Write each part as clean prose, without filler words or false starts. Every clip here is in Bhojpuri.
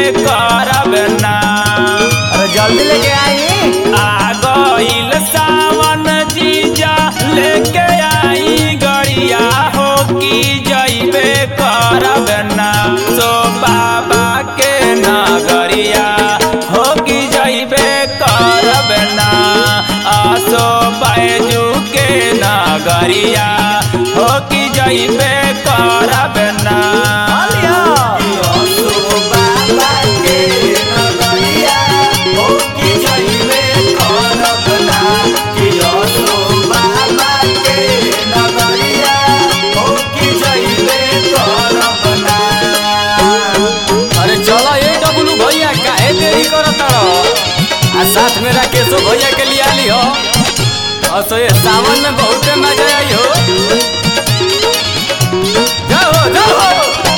करब ना। अरे जल्दी लेके आई। आ गइल सावन जीजा लेके आई गड़िया हो की जइबे करब ना। सो बाबा के नगरिया हो की जइबे करब ना। आसो बैजू के नगरिया हो की जइबे करब ना। साथ में राकेशो भैया के लिया ली हो और तो ये सावन में बहुत मजा आई हो। जाओ जाओ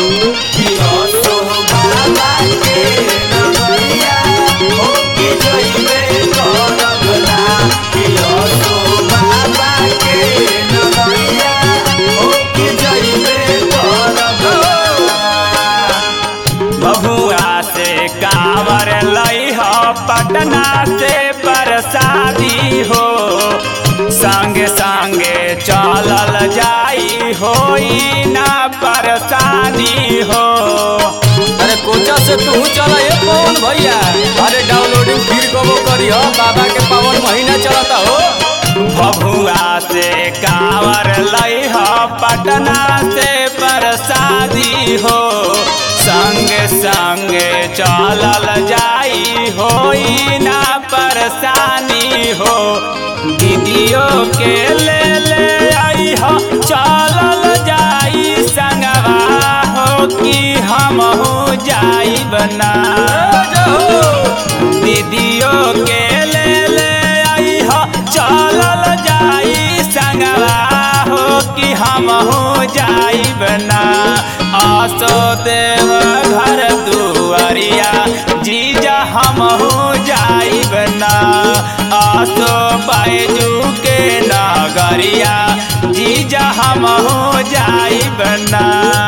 बबुआ से कांवर लई हो पटना से प्रसादी हो। संगे संगे चलल जाई होई ना परेशानी हो। अरे कोचा से तू चला ये पवन भैया। अरे डाउनलोडिंग फिर कबो करी हो, बाबा के पावन महीना चलता हो। बबुआ से कांवर लई हो पटना से प्रसादी हो। संगे संगे चलल जाई होई ना परेशानी हो। दीदियों के ले आई हो चलल जाई संगवा हो कि हम हो जाई बना। दीदियों के ले आई हो चलल जाई संगवा हो कि हम हो जाई बना। आसो देव घर दुआरिया जीजा हम हो जाई बना। आसो बैजू के नगरिया जीजा हम हो जाई बना।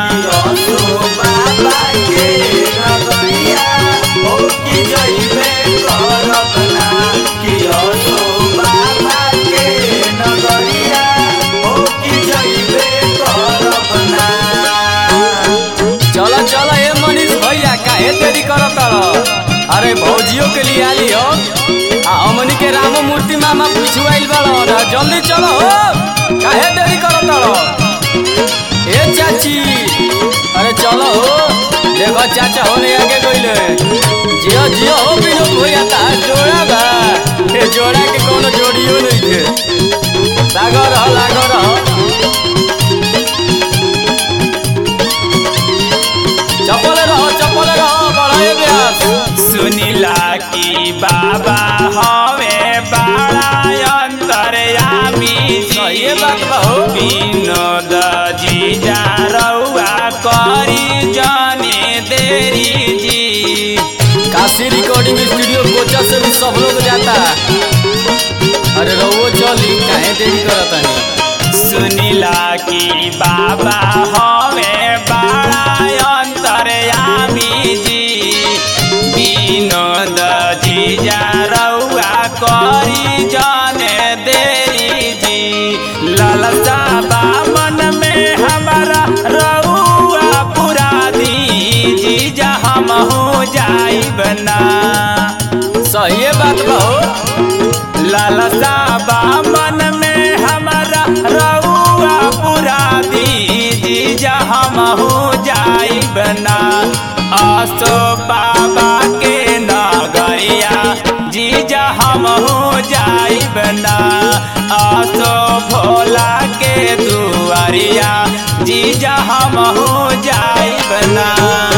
देरी करत अरे भौजियों के लिए आली हो। हमनी के राम मूर्ति मामा पिछुआइल बड़ा जल्दी चलो हो, काहे देरी करत ए चाची। अरे चलो हो, देखो चाचा होने आगे गइले। जियो जियो हो विनोद भैया ता जोड़ा बा। ए जोड़ा के कोनो जोड़ियो नहीं थे। सागर हो लागर हो चपल रहो बढ़ाए ब्यास। सुनीला की बाबा हमें बड़ा अंतर्यामी जी। विनोद जीजा रउआ करी जाने देरी जी। काशी रिकॉर्डिंग स्टूडियो कोचा से भी सब लोग जाता। अरे रउओ चली, काहे देरी करतानी। सुनीला की बाबा हमें बड़ा अंतर्यामी जी। विनोद जीजा रउआ करी जाने देरी जी। लालसा मन में हमारा रउआ पुरा दी जीजा हम हो जाई बना। सही बात बहु। लालसा मन में हमारा रउआ पुरा दी जीजा हम हो जाई बना। आसो बाबा के नगरिया जीजा हम हो जाई बना। आसो भोला के दुआरिया जीजा हम हो जाई बना।